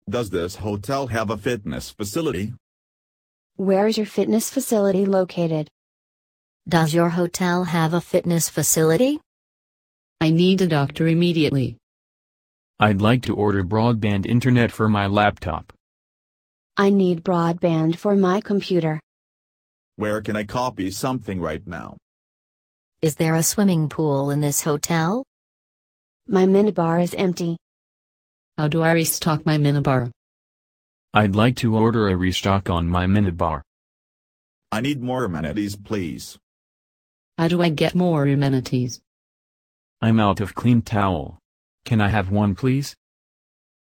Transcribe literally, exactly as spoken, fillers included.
Does this hotel have a fitness facility? Where is your fitness facility located? Does your hotel have a fitness facility? I need a doctor immediately. I'd like to order broadband internet for my laptop. I need broadband for my computer. Where can I copy something right now? Is there a swimming pool in this hotel? My minibar is empty. How do I restock my minibar? I'd like to order a restock on my minibar. I need more amenities, please. How do I get more amenities? I'm out of clean towel. Can I have one, please?